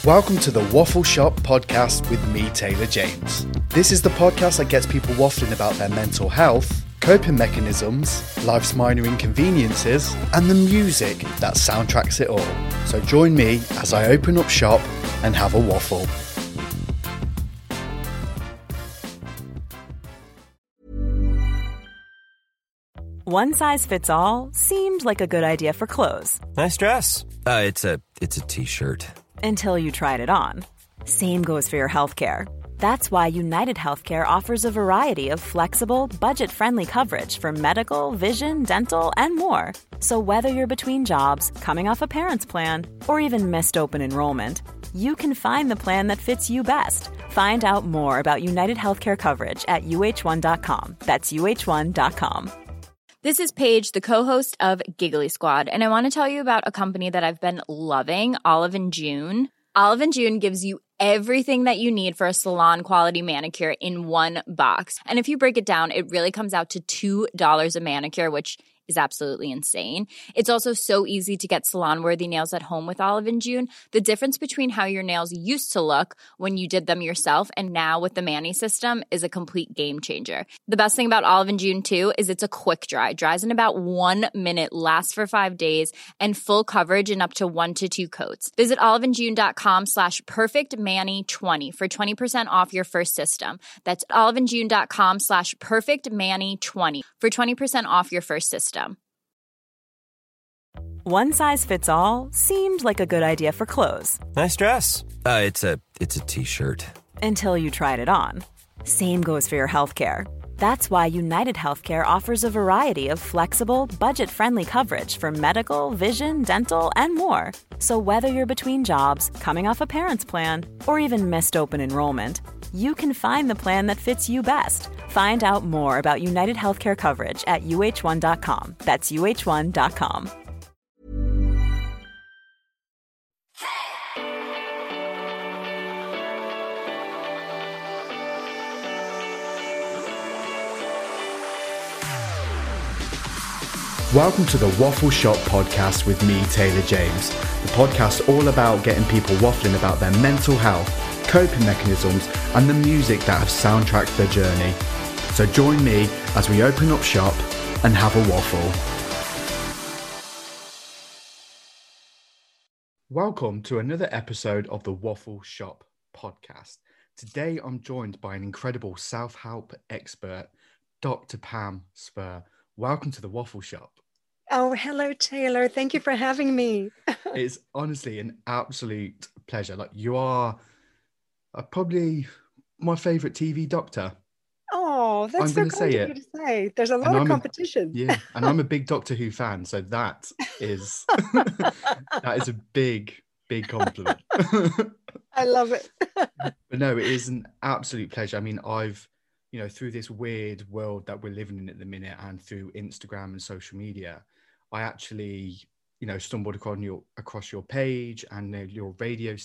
Welcome to the Waffle Shop podcast with me, Taylor James. This is the podcast that gets people waffling about their mental health, coping mechanisms, life's minor inconveniences, and the music that soundtracks it all. So join me as I open up shop and have a waffle. One size fits all seemed like a good idea for clothes. Nice dress. It's a t-shirt. Until you tried it on. Same goes for your healthcare. That's why United Healthcare offers a variety of flexible, budget-friendly coverage for medical, vision, dental, and more. So whether you're between jobs, coming off a parent's plan, or even missed open enrollment, you can find the plan that fits you best. Find out more about United Healthcare coverage at uh1.com. That's uh1.com. This is Paige, the co-host of Giggly Squad, and I want to tell you about a company that I've been loving, Olive & June. Olive & June gives you everything that you need for a salon-quality manicure in one box. And if you break it down, it really comes out to $2 a manicure, which is absolutely insane. It's also so easy to get salon-worthy nails at home with Olive & June. The difference between how your nails used to look when you did them yourself and now with the Mani system is a complete game changer. The best thing about Olive & June, too, is it's a quick dry. Dries in about 1 minute, lasts for 5 days, and full coverage in up to 1 to 2 coats. Visit oliveandjune.com/perfectmani20 for 20% off your first system. That's oliveandjune.com/perfectmani20 for 20% off your first system. One size fits all seemed like a good idea for clothes. Nice dress. It's a t-shirt. Until you tried it on. Same goes for your healthcare. That's why United Healthcare offers a variety of flexible, budget-friendly coverage for medical, vision, dental, and more. So whether you're between jobs, coming off a parent's plan, or even missed open enrollment, you can find the plan that fits you best. Find out more about United Healthcare coverage at uh1.com. That's uh1.com. Welcome to the Waffle Shop podcast with me, Taylor James. The podcast all about getting people waffling about their mental health, coping mechanisms, and the music that have soundtracked their journey. So join me as we open up shop and have a waffle. Welcome to another episode of the Waffle Shop podcast. Today I'm joined by an incredible self-help expert, Dr. Pam Spur. Welcome to the Waffle Shop. Oh, hello, Taylor. Thank you for having me. It's honestly an absolute pleasure. Like, you are probably my favorite TV doctor. Oh, that's so kind of you to say. There's a lot of competition. And I'm a big Doctor Who fan, so that is that is a big compliment. I love it. But no, it is an absolute pleasure. I mean, I've, through this weird world that we're living in at the minute, and through Instagram and social media, I actually, stumbled across your page and your radio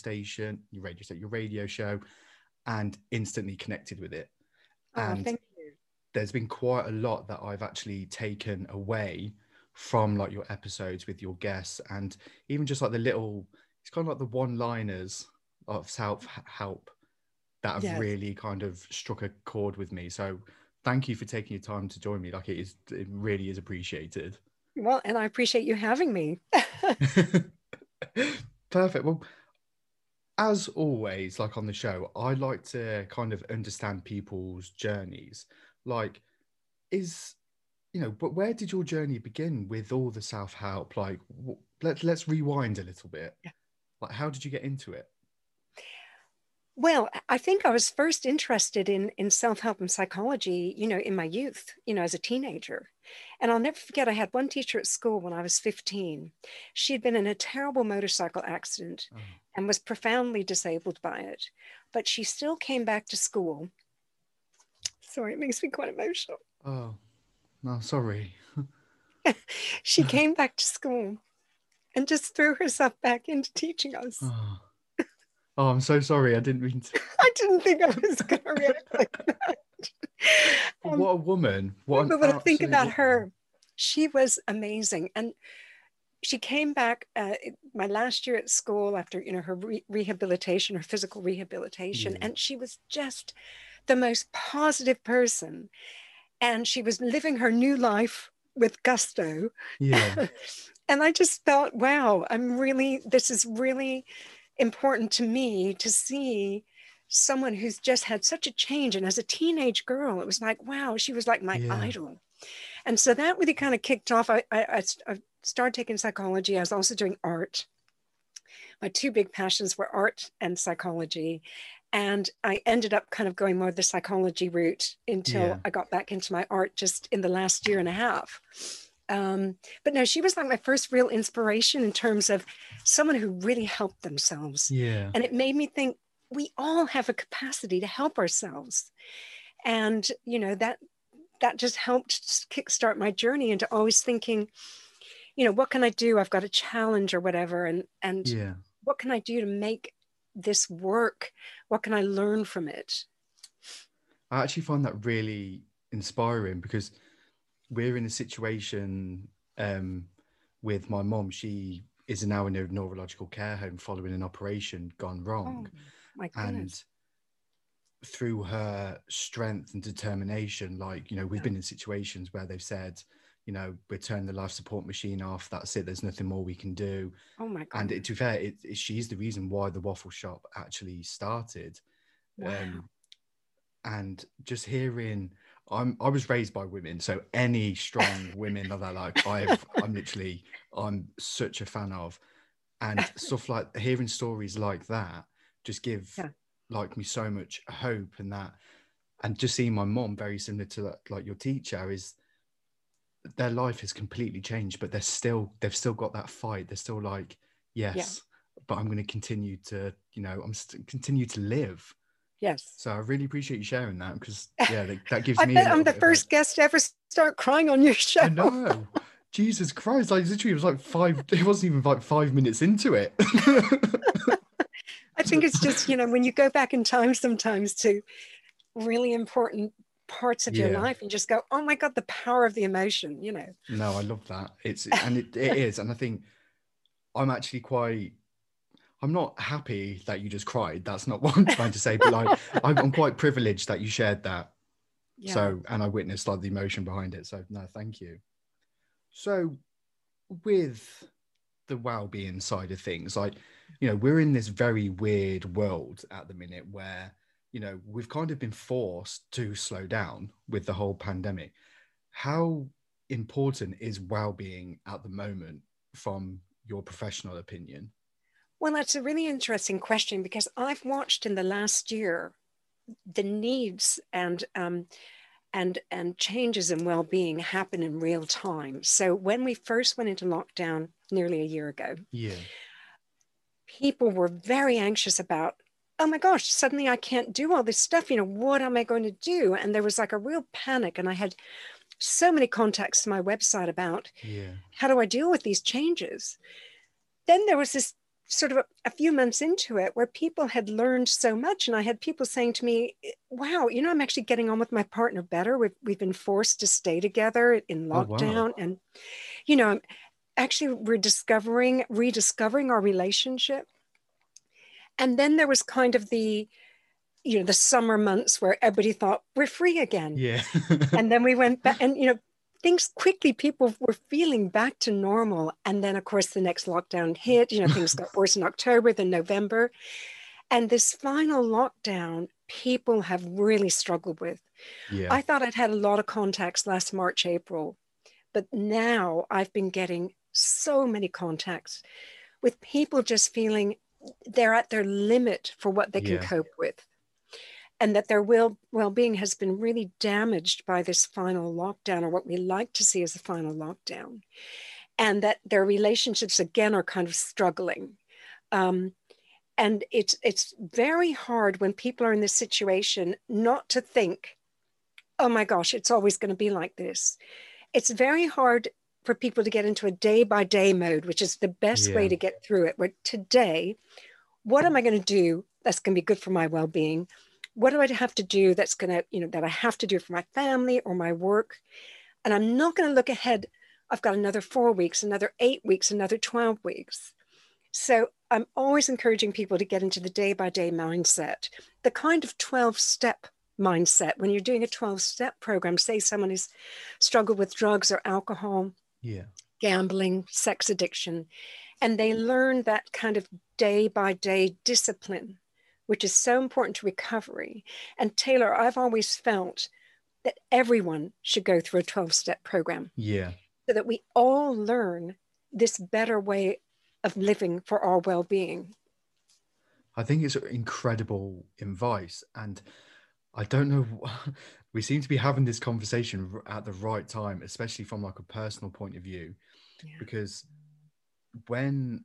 show, and instantly connected with it. And thank you. There's been quite a lot that I've actually taken away from like your episodes with your guests, and even just like it's kind of like the one-liners of self-help that have really kind of struck a chord with me. So thank you for taking your time to join me. Like, it really is appreciated. Well, and I appreciate you having me. Perfect. Well, as always, like on the show, I like to kind of understand people's journeys. Like, but where did your journey begin with all the self-help? Like, let's rewind a little bit. Yeah. Like, how did you get into it? Well, I think I was first interested in self-help and psychology, in my youth, as a teenager. And I'll never forget, I had one teacher at school when I was 15. She had been in a terrible motorcycle accident and was profoundly disabled by it. But she still came back to school. Sorry, it makes me quite emotional. Oh, no, sorry. She came back to school and just threw herself back into teaching us. Oh, I'm so sorry. I didn't mean to. I didn't think I was going to react like that. What a woman. But when I think about her, she was amazing. And she came back my last year at school after, her rehabilitation, her physical rehabilitation. Yeah. And she was just the most positive person. And she was living her new life with gusto. Yeah. And I just thought, wow, this is really important to me to see someone who's just had such a change. And as a teenage girl, it was like, wow, she was like my idol. And so that really kind of kicked off. I started taking psychology. I was also doing art. My two big passions were art and psychology. And I ended up kind of going more the psychology route until I got back into my art just in the last year and a half. But no, she was like my first real inspiration in terms of someone who really helped themselves. Yeah. And it made me think we all have a capacity to help ourselves. And, that just helped kickstart my journey into always thinking, what can I do? I've got a challenge or whatever. And what can I do to make this work? What can I learn from it? I actually find that really inspiring because we're in a situation with my mom. She is now in a neurological care home following an operation gone wrong. Oh, my goodness. And through her strength and determination, we've been in situations where they've said, we're turning the life support machine off. That's it. There's nothing more we can do. Oh my God. And to be fair, she's the reason why the waffle shop actually started. Wow. And just hearing, I was raised by women, so any strong women that I'm such a fan of, and stuff like hearing stories like that just give me so much hope, and just seeing my mom, very similar to that, like your teacher, is their life has completely changed, but they've still got that fight. They're still like, yes, but I'm going to continue to, continue to live. Yes. So I really appreciate you sharing that because that gives me. I'm the first guest to ever start crying on your show. I know. Jesus Christ! Literally, it was it wasn't even 5 minutes into it. I think it's just when you go back in time sometimes to really important parts of your life and just go, oh my God, the power of the emotion. No, I love that. It is, and I think I'm actually I'm not happy that you just cried. That's not what I'm trying to say, but I'm quite privileged that you shared that. Yeah. So, and I witnessed the emotion behind it. So no, thank you. So with the well-being side of things, we're in this very weird world at the minute where, we've kind of been forced to slow down with the whole pandemic. How important is well-being at the moment from your professional opinion? Well, that's a really interesting question because I've watched in the last year the needs and changes in well-being happen in real time. So when we first went into lockdown nearly a year ago, people were very anxious about, oh my gosh, suddenly I can't do all this stuff. What am I going to do? And there was like a real panic. And I had so many contacts to my website about how do I deal with these changes? Then there was this sort of a few months into it where people had learned so much. And I had people saying to me, wow, I'm actually getting on with my partner better. We've been forced to stay together in lockdown. Oh, wow. And, actually rediscovering our relationship. And then there was kind of the summer months where everybody thought we're free again. Yeah. And then we went back and, things quickly, people were feeling back to normal. And then, of course, the next lockdown hit, things got worse in October than November. And this final lockdown, people have really struggled with. Yeah. I thought I'd had a lot of contacts last March, April, but now I've been getting so many contacts with people just feeling they're at their limit for what they can cope with. And that their well-being has been really damaged by this final lockdown, or what we like to see as a final lockdown. And that their relationships, again, are kind of struggling. And it's very hard when people are in this situation not to think, oh my gosh, it's always going to be like this. It's very hard for people to get into a day-by-day mode, which is the best way to get through it. Where today, what am I going to do that's going to be good for my well-being? What do I have to do that's going to, that I have to do for my family or my work? And I'm not going to look ahead I've got another 4 weeks, another 8 weeks, another 12 weeks. So I'm always encouraging people to get into the day-by-day mindset, the kind of 12-step mindset. When you're doing a 12-step program, say someone has struggled with drugs or alcohol, gambling, sex addiction, and they learn that kind of day-by-day discipline, which is so important to recovery. And Taylor, I've always felt that everyone should go through a 12-step program. Yeah. So that we all learn this better way of living for our well-being. I think it's incredible advice. And I don't know, we seem to be having this conversation at the right time, especially from like a personal point of view, because when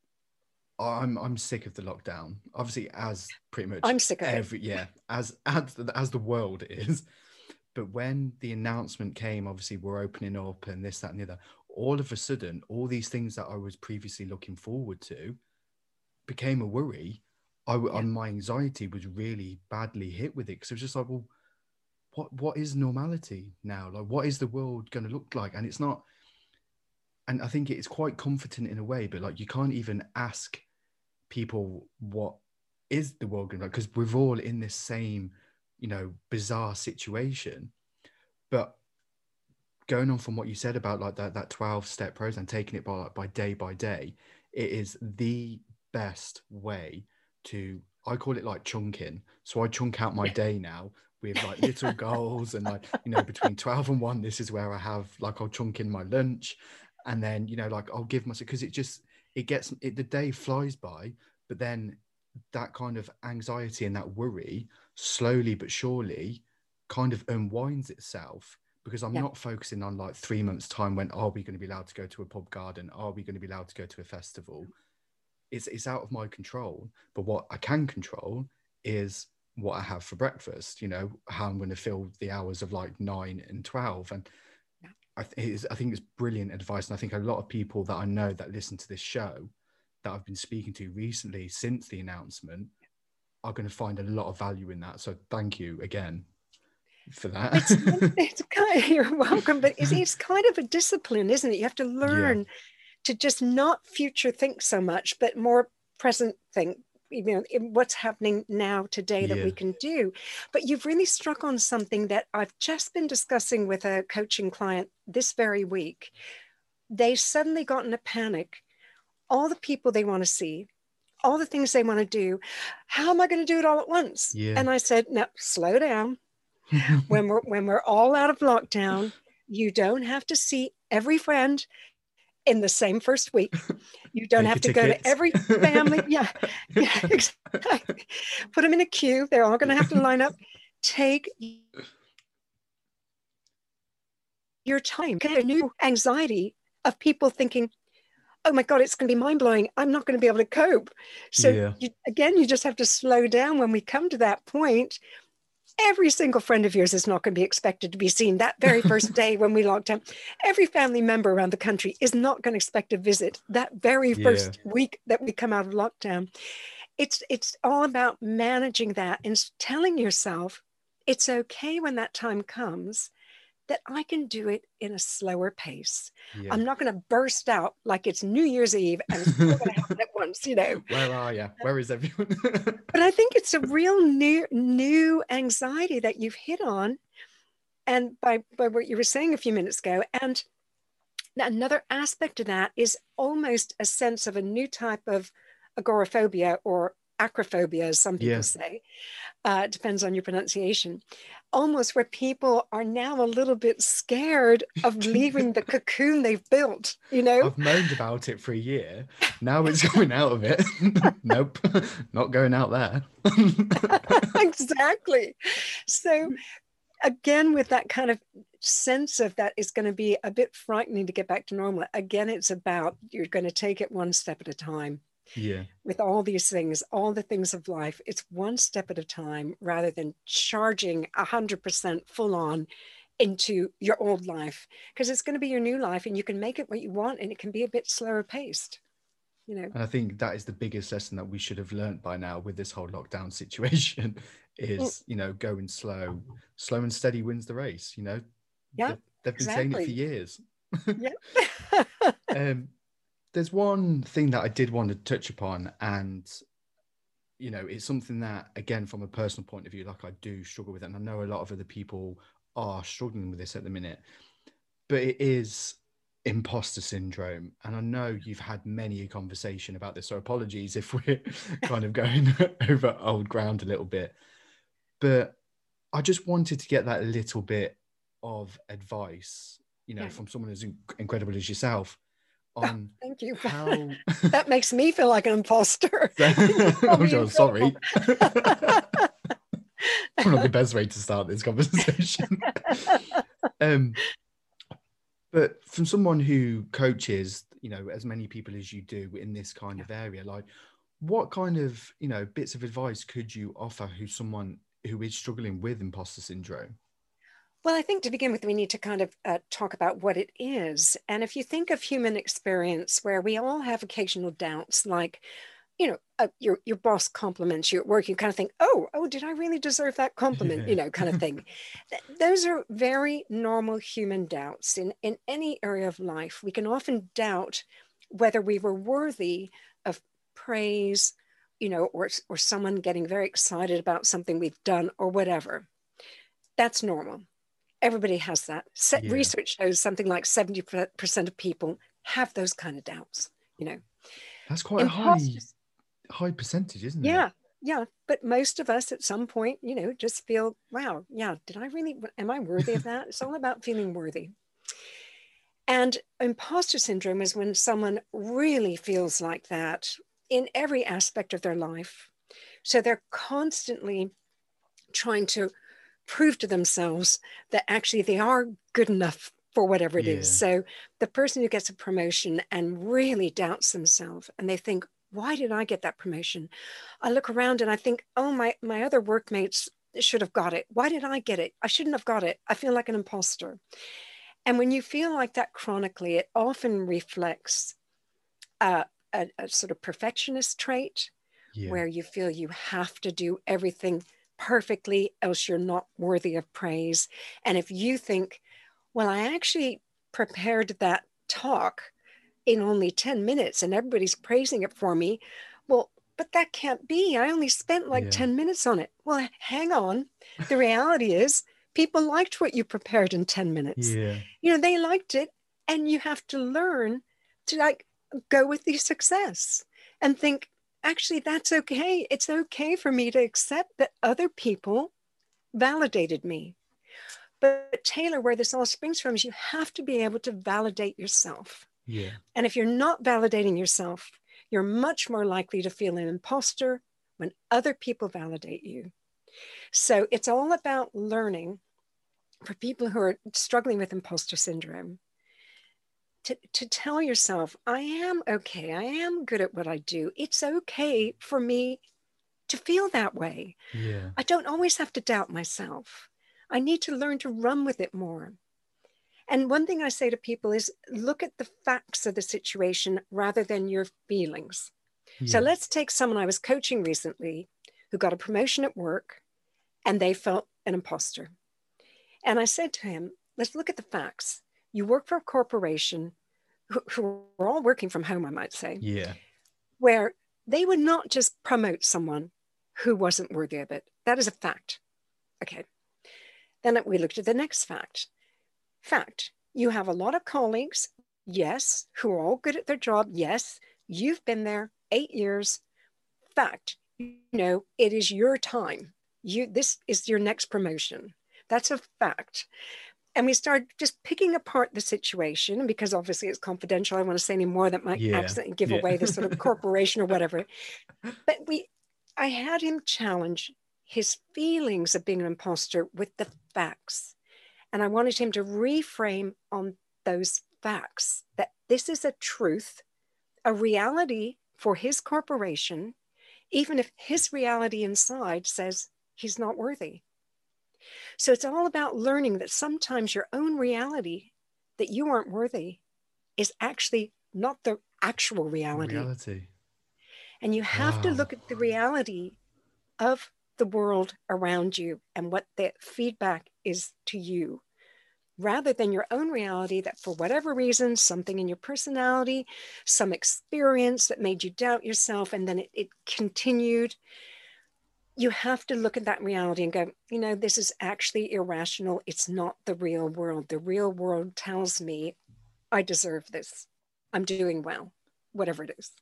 I'm sick of the lockdown, obviously, as pretty much I'm sick of it. as the world is. But when the announcement came, obviously we're opening up and this, that, and the other, all of a sudden, all these things that I was previously looking forward to became a worry. My anxiety was really badly hit with it, because it was just like, well, what is normality now? Like, what is the world going to look like? And it's not, and I think it's quite comforting in a way, but like, you can't even ask people what is the world going to look like, because we're all in this same, bizarre situation. But going on from what you said about like that 12-step process and taking it by day, it is the best way to, I call it like chunking. So I chunk out my day now with like little goals, and like, between 12 and 1, this is where I have, like, I'll chunk in my lunch, and then, like, I'll give myself, because the day flies by, but then that kind of anxiety and that worry slowly but surely kind of unwinds itself, because I'm not focusing on like 3 months time when, are we going to be allowed to go to a pub garden? Are we going to be allowed to go to a festival? It's out of my control. But what I can control is what I have for breakfast, how I'm going to fill the hours of like 9 and 12. And I think it's brilliant advice. And I think a lot of people that I know that listen to this show that I've been speaking to recently since the announcement are going to find a lot of value in that. So thank you again for that. It's kind of, you're welcome, but it's kind of a discipline, isn't it? You have to learn to just not future think so much, but more present think, in what's happening now today that we can do. But you've really struck on something that I've just been discussing with a coaching client this very week. They suddenly got in a panic. All the people they want to see, all the things they want to do. How am I going to do it all at once? And I said, no, slow down. when we're all out of lockdown, you don't have to see every friend in the same first week. You don't have to go to every family. Exactly. Put them in a queue. They're all going to have to line up. Take your time. Get a new anxiety of people thinking, oh my God, it's going to be mind-blowing. I'm not going to be able to cope. So you just have to slow down when we come to that point. Every single friend of yours is not going to be expected to be seen that very first day when we locked down. Every family member around the country is not going to expect a visit that very first week that we come out of lockdown. It's all about managing that and telling yourself it's okay when that time comes, that I can do it in a slower pace. I'm not going to burst out like it's New Year's Eve and it's all going to happen at once, Where are you? Where is everyone? But I think it's a real new anxiety that you've hit on. And by what you were saying a few minutes ago. And another aspect of that is almost a sense of a new type of agoraphobia, or acrophobia, as some people say. Depends on your pronunciation. Almost where people are now a little bit scared of leaving the cocoon they've built, I've moaned about it for a year. Now it's coming out of it. Nope, not going out there. Exactly. So again, with that kind of sense of that is going to be a bit frightening to get back to normal. Again, it's about, you're going to take it one step at a time. With all these things, all the things of life, it's one step at a time, rather than charging 100% full on into your old life, because it's going to be your new life and you can make it what you want, and it can be a bit slower paced. And I think that is the biggest lesson that we should have learned by now with this whole lockdown situation is, going slow and steady wins the race. They've been saying it for years. Yeah. There's one thing that I did want to touch upon, and it's something that, again, from a personal point of view, like I do struggle with it, and I know a lot of other people are struggling with this at the minute, but it is imposter syndrome. And I know you've had many a conversation about this, so apologies if we're kind of going over old ground a little bit, but I just wanted to get that little bit of advice, from someone as incredible as yourself. Thank you. How that makes me feel like an imposter. I'm sorry. Probably not the best way to start this conversation. But from someone who coaches, as many people as you do in this kind of area, like what kind of, bits of advice could you offer someone who is struggling with imposter syndrome? Well, I think to begin with, we need to kind of talk about what it is. And if you think of human experience where we all have occasional doubts, like, your boss compliments you at work, you kind of think, oh, did I really deserve that compliment? Yeah. Kind of thing. Those are very normal human doubts in any area of life. We can often doubt whether we were worthy of praise, or someone getting very excited about something we've done or whatever. That's normal. Everybody has that. Yeah. Research shows something like 70% of people have those kind of doubts, That's quite a high percentage, isn't it? Yeah. But most of us at some point, just feel, wow, yeah, am I worthy of that? It's all about feeling worthy. And imposter syndrome is when someone really feels like that in every aspect of their life. So they're constantly trying to prove to themselves that actually they are good enough for whatever it is. So the person who gets a promotion and really doubts themselves, and they think, why did I get that promotion? I look around and I think, oh, my other workmates should have got it. Why did I get it? I shouldn't have got it. I feel like an imposter. And when you feel like that chronically, it often reflects a sort of perfectionist trait, where you feel you have to do everything perfectly, else you're not worthy of praise. And if you think, well, I actually prepared that talk in only 10 minutes and everybody's praising it for me, well, but that can't be. I only spent 10 minutes on it. Well, hang on. The reality is people liked what you prepared in 10 minutes. They liked it, and you have to learn to go with the success and think, actually, that's okay. It's okay for me to accept that other people validated me. But Taylor, where this all springs from is you have to be able to validate yourself. And if you're not validating yourself, you're much more likely to feel an imposter when other people validate you. So it's all about learning for people who are struggling with imposter syndrome to tell yourself, I am okay. I am good at what I do. It's okay for me to feel that way. I don't always have to doubt myself. I need to learn to run with it more. And one thing I say to people is look at the facts of the situation rather than your feelings. So let's take someone I was coaching recently who got a promotion at work and they felt an imposter. And I said to him, let's look at the facts. You work for a corporation who are all working from home, I might say, where they would not just promote someone who wasn't worthy of it. That is a fact. Okay. Then we looked at the next fact. Fact, you have a lot of colleagues, yes, who are all good at their job. Yes, you've been there 8 years. Fact, it is your time. This is your next promotion. That's a fact. And we started just picking apart the situation, because obviously it's confidential. I don't want to say any more that might accidentally give away the sort of corporation or whatever. But I had him challenge his feelings of being an imposter with the facts. And I wanted him to reframe on those facts, that this is a truth, a reality for his corporation, even if his reality inside says he's not worthy. So it's all about learning that sometimes your own reality that you aren't worthy is actually not the actual reality. And you have to look at the reality of the world around you and what the feedback is to you. rather than your own reality, that for whatever reason, something in your personality, some experience that made you doubt yourself, and then it continued. You have to look at that reality and go, this is actually irrational. It's not the real world. The real world tells me I deserve this. I'm doing well, whatever it is.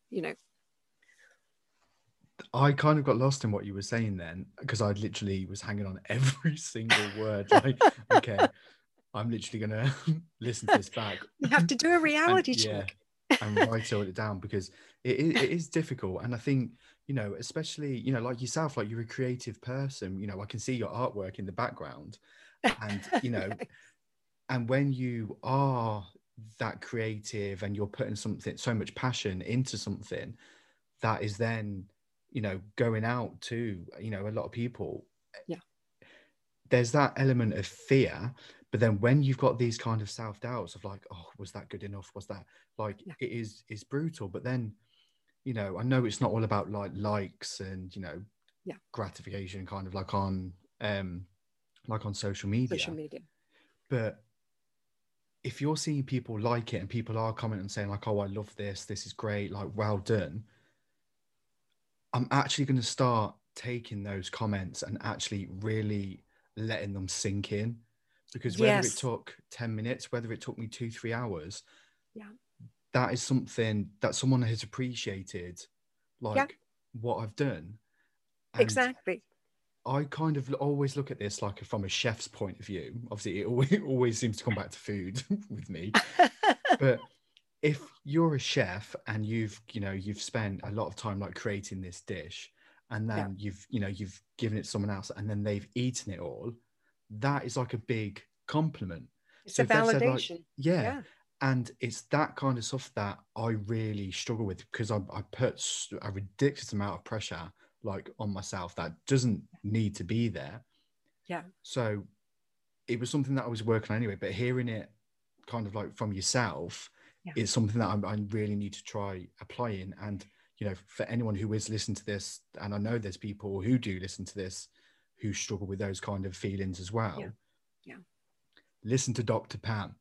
I kind of got lost in what you were saying then, because I literally was hanging on every single word. Like, okay, I'm literally going to listen to this back. You have to do a reality check. And write all it down, because it is difficult. And I think, especially, like yourself, like you're a creative person, I can see your artwork in the background, and, and when you are that creative and you're putting so much passion into something that is then, going out to, a lot of people. Yeah. There's that element of fear, but then when you've got these kind of self-doubts of like, oh, was that good enough? Was that like, it is brutal. But then, I know it's not all about like likes and, gratification kind of like on social media. But if you're seeing people like it and people are commenting and saying like, oh, I love this is great, like, well done, I'm actually going to start taking those comments and actually really letting them sink in. Because whether it took 10 minutes, whether it took me 2-3 hours, that is something that someone has appreciated, like what I've done. And exactly. I kind of always look at this like from a chef's point of view. Obviously, it always seems to come back to food with me. But if you're a chef and you've spent a lot of time like creating this dish, and then you've given it to someone else, and then they've eaten it all, that is like a big compliment. It's a validation. Like, and it's that kind of stuff that I really struggle with, because I put a ridiculous amount of pressure like on myself that doesn't need to be there. So it was something that I was working on anyway, but hearing it kind of like from yourself is something that I really need to try applying. And for anyone who is listening to this, and I know there's people who do listen to this who struggle with those kind of feelings as well. Listen to Dr. Pam.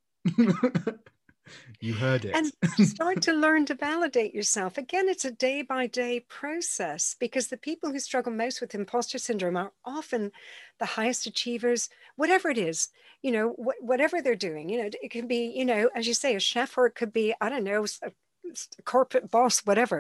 You heard it. And start to learn to validate yourself. Again, it's a day-by-day process, because the people who struggle most with imposter syndrome are often the highest achievers, whatever it is, whatever they're doing. It can be, as you say, a chef, or it could be, I don't know, a corporate boss, whatever.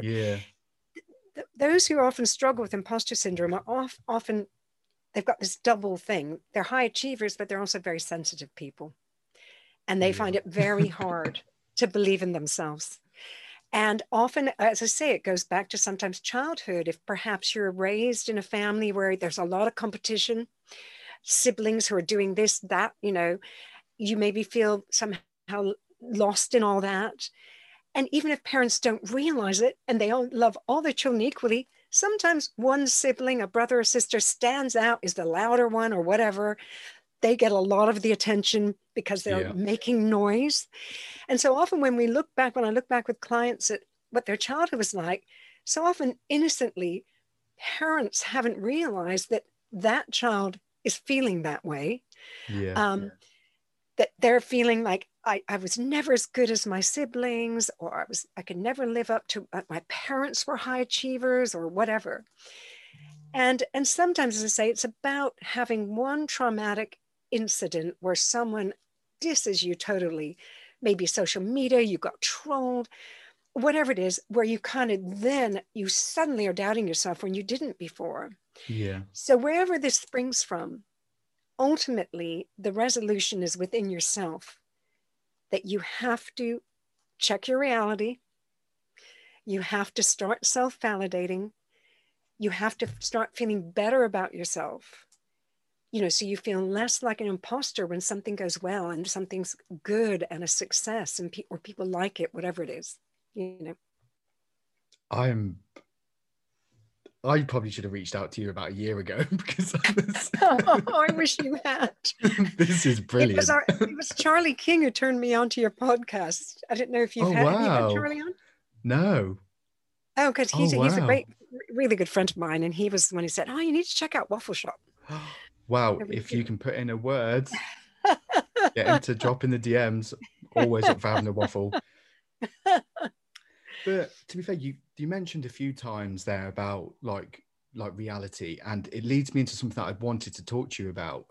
Those who often struggle with imposter syndrome are often, they've got this double thing. They're high achievers, but they're also very sensitive people. And they find it very hard to believe in themselves. And often, as I say, it goes back to sometimes childhood. If perhaps you're raised in a family where there's a lot of competition, siblings who are doing this, that, you maybe feel somehow lost in all that. And even if parents don't realize it and they all love all their children equally, sometimes one sibling, a brother or sister, stands out, is the louder one or whatever. They get a lot of the attention because they're making noise. And so often when I look back with clients at what their childhood was like, so often innocently, parents haven't realized that that child is feeling that way. That they're feeling like, I was never as good as my siblings, or I could never live up to, my parents were high achievers or whatever. And sometimes, as I say, it's about having one traumatic incident where someone disses you totally, maybe social media, you got trolled, whatever it is, where you kind of then you suddenly are doubting yourself when you didn't before. So wherever this springs from, ultimately the resolution is within yourself, that you have to check your reality. You have to start self-validating. You have to start feeling better about yourself. So you feel less like an imposter when something goes well and something's good and a success, and or people like it, whatever it is. I probably should have reached out to you about a year ago, because I wish you had. This is brilliant. It was Charlie King who turned me on to your podcast. I didn't know if you've had Charlie on. No. Oh, because he's a great, really good friend of mine, and he was the one who said, "Oh, you need to check out Waffle Shop." Wow, if you can put in a word. Get him to drop in the DMs. Always up for having a waffle. But to be fair, you mentioned a few times there about like reality, and it leads me into something that I wanted to talk to you about.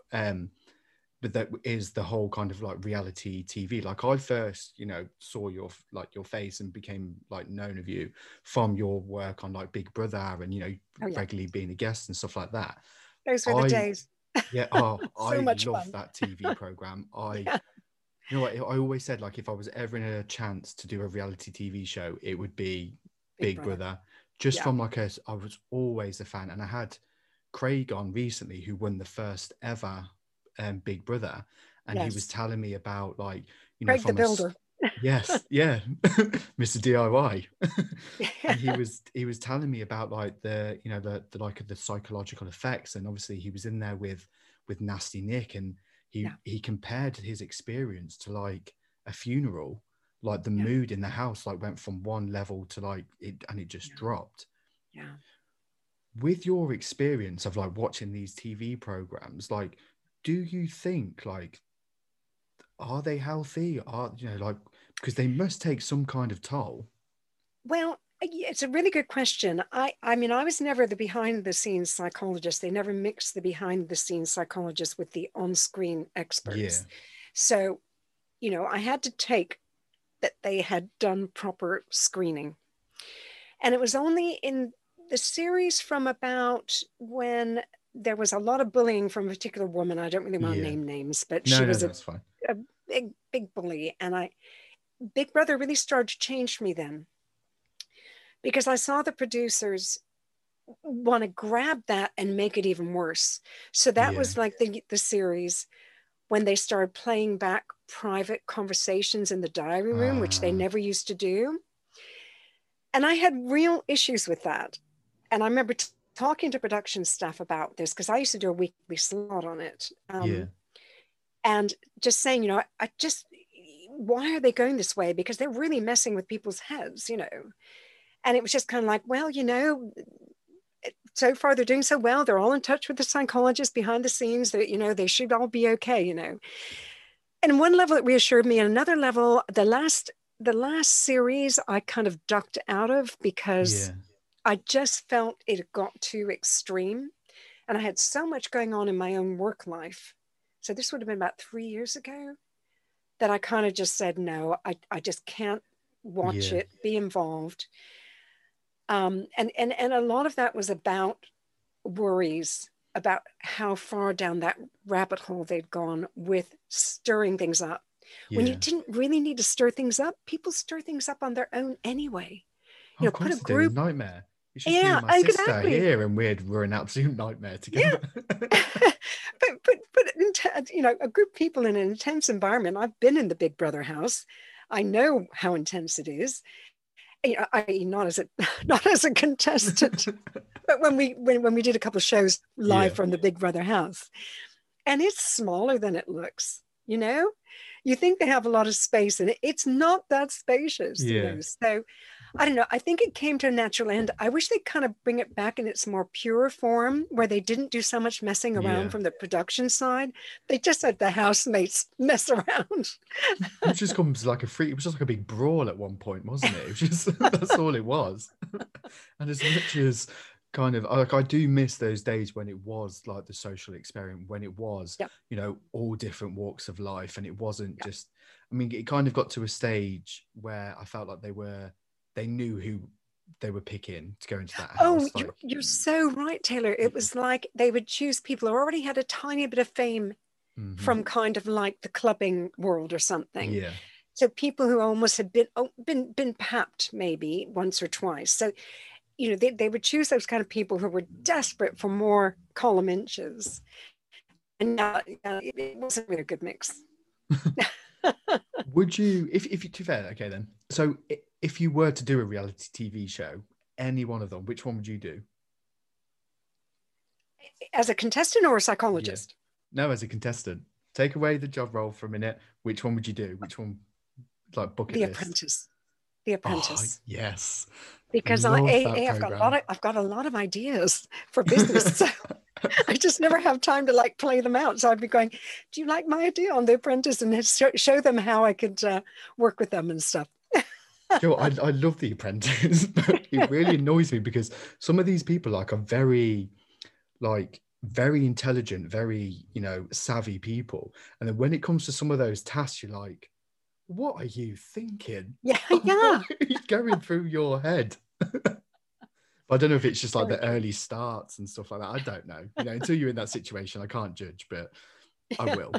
But that is the whole kind of like reality TV. Like I first, saw your face and became like known of you from your work on like Big Brother and regularly being a guest and stuff like that. Those were the days. Yeah. So I much love fun. that TV program. You know what? I always said, like, if I was ever in a chance to do a reality TV show, it would be Big Brother. Just from I was always a fan. And I had Craig on recently, who won the first ever Big Brother. And he was telling me about, like, Craig the Builder. Yes. Yeah. Mr. DIY. And he was telling me about like the psychological effects. And obviously he was in there with Nasty Nick, and he compared his experience to like a funeral. Like the mood in the house like went from one level to like it, and it just dropped. Yeah. With your experience of like watching these TV programs, like, do you think like, are they healthy? Because they must take some kind of toll. Well, it's a really good question. I mean, I was never the behind the scenes psychologist. They never mixed the behind the scenes psychologist with the on-screen experts. Yeah. So, I had to take that they had done proper screening. And it was only in the series from about when there was a lot of bullying from a particular woman. I don't really want to name names, but she was a big bully. And Big Brother really started to change me then, because I saw the producers want to grab that and make it even worse. So that was like the series when they started playing back private conversations in the diary room, which they never used to do. And I had real issues with that. And I remember talking to production staff about this, because I used to do a weekly slot on it. And just saying, why are they going this way? Because they're really messing with people's heads, And it was just kind of like, well, so far they're doing so well. They're all in touch with the psychologist behind the scenes that, they should all be okay, And one level it reassured me. And another level, the last series I kind of ducked out of, because I just felt it got too extreme. And I had so much going on in my own work life. So this would have been about 3 years ago that I kind of just said, no, I just can't watch it, be involved. And a lot of that was about worries about how far down that rabbit hole they'd gone with stirring things up. When you didn't really need to stir things up, people stir things up on their own anyway. Put a group. Nightmare. It's just me and my sister here, and we're an absolute nightmare together. but a group of people in an intense environment. I've been in the Big Brother house. I know how intense it is. Not as a contestant, but when we did a couple of shows live from the Big Brother house, and it's smaller than it looks. You think they have a lot of space, and it's not that spacious. So I don't know. I think it came to a natural end. I wish they'd kind of bring it back in its more pure form, where they didn't do so much messing around from the production side. They just had the housemates mess around. It just comes like it was just like a big brawl at one point, wasn't it? It was just, that's all it was. And as much as kind of like, I do miss those days when it was like the social experiment, when it was, all different walks of life. And it wasn't just, it kind of got to a stage where I felt like they knew who they were picking to go into that house. You're so right, Taylor. It was like they would choose people who already had a tiny bit of fame from kind of like the clubbing world or something. Yeah. So people who almost had been papped maybe once or twice. So, they would choose those kind of people who were desperate for more column inches. And it wasn't really a good mix. Would you, if you, to fair, okay then. So if you were to do a reality TV show, any one of them, which one would you do? As a contestant or a psychologist? No, as a contestant. Take away the job role for a minute. Which one would you do? Which one, like bucket list? The Apprentice. Oh, yes. Because I've got a lot of ideas for business. I just never have time to like play them out. So I'd be going, do you like my idea on The Apprentice? And show them how I could work with them and stuff. Joe, I love The Apprentice, but it really annoys me because some of these people like are very intelligent, very, savvy people. And then when it comes to some of those tasks, you're like, what are you thinking? Yeah. What is going through your head? I don't know if it's just like the early starts and stuff like that. I don't know. Until you're in that situation, I can't judge, but I will.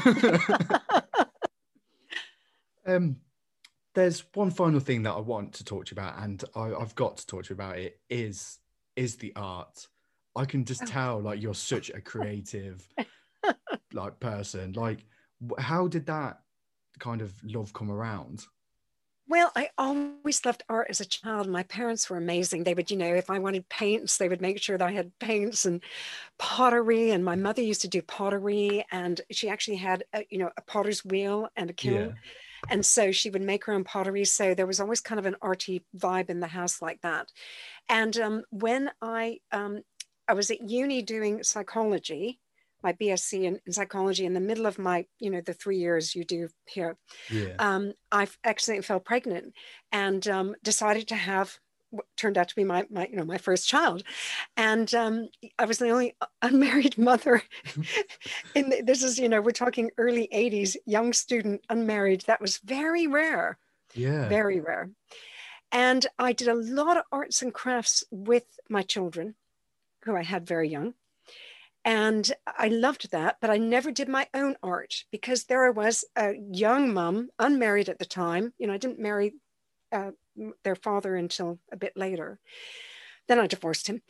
There's one final thing that I want to talk to you about, and I've got to talk to you about it, is the art. I can just tell like you're such a creative like person. Like, how did that kind of love come around? Well, I always loved art as a child. My parents were amazing. They would, if I wanted paints, they would make sure that I had paints and pottery. And my mother used to do pottery, and she actually had a potter's wheel and a kiln. Yeah. And so she would make her own pottery. So there was always kind of an arty vibe in the house like that. And when I was at uni doing psychology, my BSc in psychology, in the middle of my, the 3 years you do here, I accidentally fell pregnant and decided to have what turned out to be my first child. And I was the only unmarried mother this is, we're talking early 80s, young student, unmarried. That was very rare. Yeah. Very rare. And I did a lot of arts and crafts with my children, who I had very young. And I loved that, but I never did my own art because there I was, a young mom, unmarried at the time. I didn't marry their father until a bit later. Then I divorced him.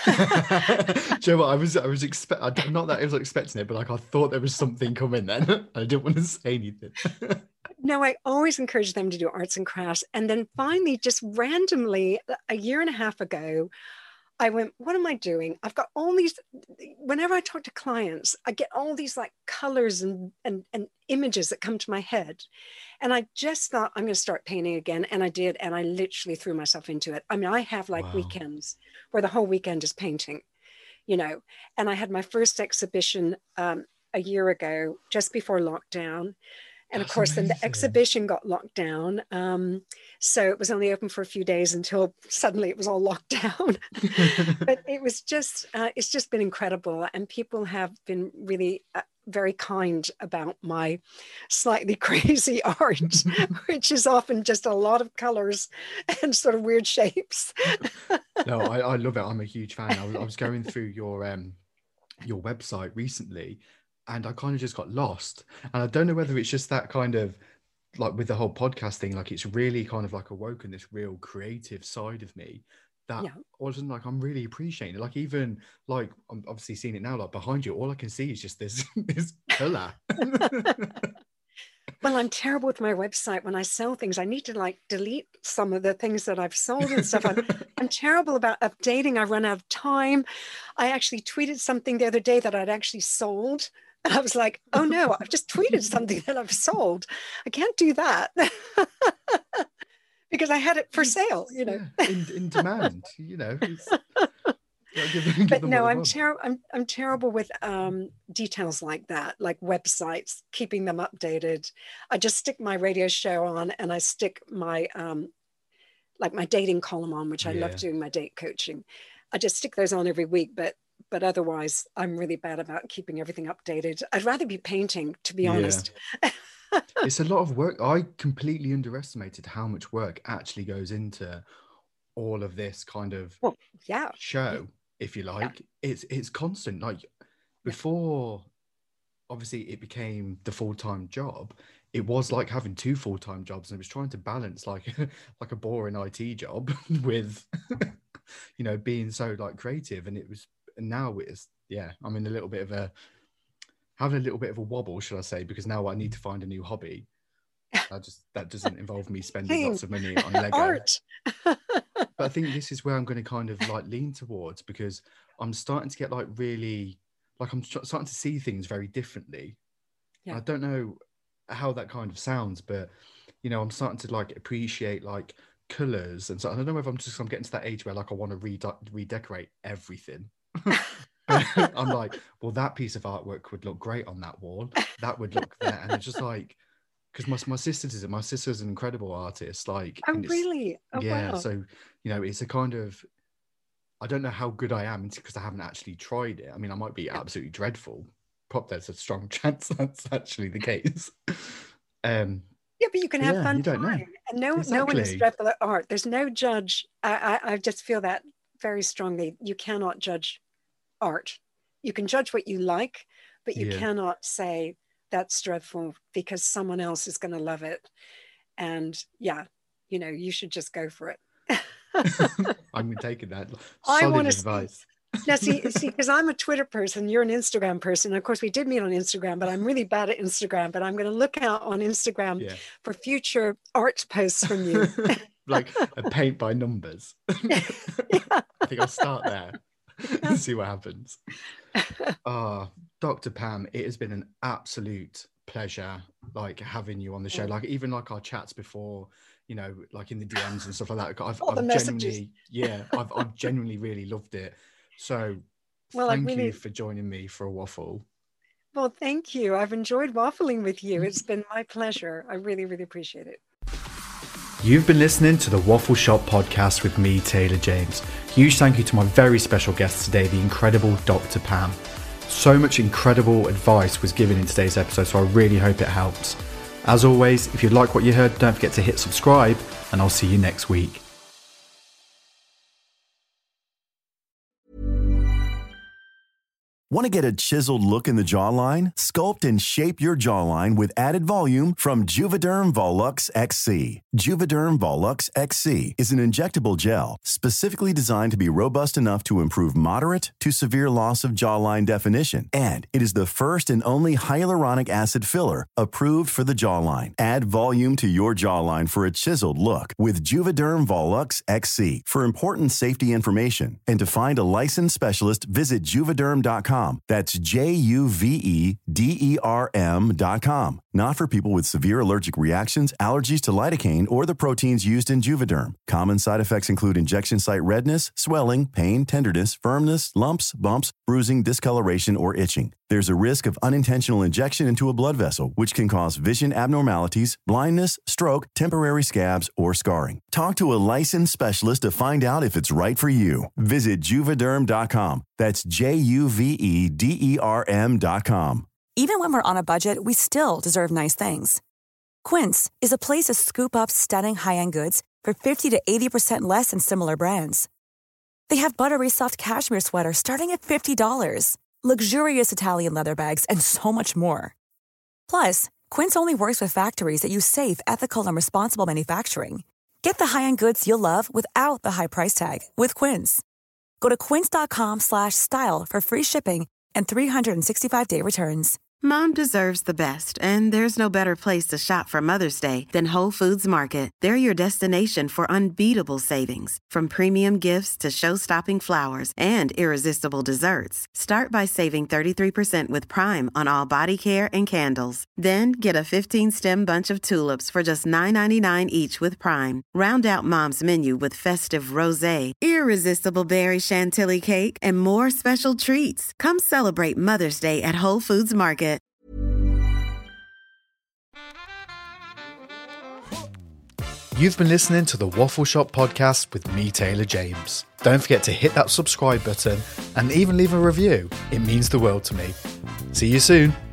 Joe, what I was expecting, not that I was expecting it, but like I thought there was something coming then. I didn't want to say anything. No, I always encouraged them to do arts and crafts. And then finally, just randomly, a year and a half ago, I went, what am I doing? I've got all these, whenever I talk to clients, I get all these like colors and images that come to my head. And I just thought, I'm going to start painting again. And I did. And I literally threw myself into it. I mean, I have like weekends where the whole weekend is painting, and I had my first exhibition a year ago, just before lockdown. And of course, then the exhibition got locked down. So it was only open for a few days until suddenly it was all locked down. But it was just, it's just been incredible. And people have been really very kind about my slightly crazy art, which is often just a lot of colors and sort of weird shapes. No, I love it. I'm a huge fan. I was going through your website recently, and I kind of just got lost. And I don't know whether it's just that kind of like with the whole podcast thing, like it's really kind of like awoken this real creative side of me that wasn't like, I'm really appreciating it. Like, even like, I'm obviously seeing it now, like behind you, all I can see is just this color. Well, I'm terrible with my website. When I sell things, I need to like delete some of the things that I've sold and stuff. I'm terrible about updating. I run out of time. I actually tweeted something the other day that I'd actually sold. And I was like, oh no, I've just tweeted something that I've sold. I can't do that. Because I had it for sale, in demand, But no, I'm terrible with details like that, like websites, keeping them updated. I just stick my radio show on, and I stick my like my dating column on, which I love doing my date coaching. I just stick those on every week, but otherwise I'm really bad about keeping everything updated. I'd rather be painting, to be honest. It's a lot of work. I completely underestimated how much work actually goes into all of this kind of show, if you like. It's constant. Like before, obviously it became the full-time job. It was like having two full-time jobs, and I was trying to balance like a boring IT job with being so like creative. And now it's I'm in having a little bit of a wobble, should I say, because now I need to find a new hobby. That doesn't involve me spending lots of money on Lego. Art. But I think this is where I'm going to kind of like lean towards, because I'm starting to get like really, like I'm starting to see things very differently. I don't know how that kind of sounds, but I'm starting to like appreciate like colors. And so I don't know if I'm getting to that age where like I want to redecorate everything. I'm like, well, that piece of artwork would look great on that wall. That would look there. And it's just like, because my sister's an incredible artist. Like, Oh, really? Oh, yeah. wow. So, you know, it's a kind of, I don't know how good I am because I haven't actually tried it. I mean, I might be absolutely dreadful. There's a strong chance that's actually the case. Yeah, but you can have fun you don't know. time. And no one is dreadful at art. There's no judge. I just feel that very strongly. You cannot judge art. You can judge what you like, but you cannot say that's dreadful because someone else is going to love it. And yeah, you know, you should just go for it. I'm taking that. I Solid want advice. Now, see, because I'm a Twitter person, you're an Instagram person. Of course, we did meet on Instagram, but I'm really bad at Instagram. But I'm going to look out on Instagram for future art posts from you. Like a paint by numbers. I think I'll start there and see what happens. Dr. Pam, it has been an absolute pleasure, like having you on the show. Like even like our chats before, you know, like in the DMs and stuff like that. I've genuinely really loved it. So thank you for joining me for a waffle. Well, thank you. I've enjoyed waffling with you. It's been my pleasure. I really, really appreciate it. You've been listening to the Waffle Shop podcast with me, Taylor James. Huge thank you to my very special guest today, the incredible Dr. Pam. So much incredible advice was given in today's episode, so I really hope it helps. As always, if you like what you heard, don't forget to hit subscribe, and I'll see you next week. Want to get a chiseled look in the jawline? Sculpt and shape your jawline with added volume from Juvederm Volux XC. Juvederm Volux XC is an injectable gel specifically designed to be robust enough to improve moderate to severe loss of jawline definition. And it is the first and only hyaluronic acid filler approved for the jawline. Add volume to your jawline for a chiseled look with Juvederm Volux XC. For important safety information and to find a licensed specialist, visit Juvederm.com. That's Juvederm.com. Not for people with severe allergic reactions, allergies to lidocaine, or the proteins used in Juvederm. Common side effects include injection site redness, swelling, pain, tenderness, firmness, lumps, bumps, bruising, discoloration, or itching. There's a risk of unintentional injection into a blood vessel, which can cause vision abnormalities, blindness, stroke, temporary scabs, or scarring. Talk to a licensed specialist to find out if it's right for you. Visit Juvederm.com. That's Juvederm.com. Even when we're on a budget, we still deserve nice things. Quince is a place to scoop up stunning high-end goods for 50 to 80% less than similar brands. They have buttery soft cashmere sweaters starting at $50, luxurious Italian leather bags, and so much more. Plus, Quince only works with factories that use safe, ethical, and responsible manufacturing. Get the high-end goods you'll love without the high price tag with Quince. Go to quince.com/style for free shipping and 365-day returns. Mom deserves the best, and there's no better place to shop for Mother's Day than Whole Foods Market. They're your destination for unbeatable savings, from premium gifts to show-stopping flowers and irresistible desserts. Start by saving 33% with Prime on all body care and candles. Then get a 15-stem bunch of tulips for just $9.99 each with Prime. Round out Mom's menu with festive rosé, irresistible berry chantilly cake, and more special treats. Come celebrate Mother's Day at Whole Foods Market. You've been listening to the Waffle Shop podcast with me, Taylor James. Don't forget to hit that subscribe button and even leave a review. It means the world to me. See you soon.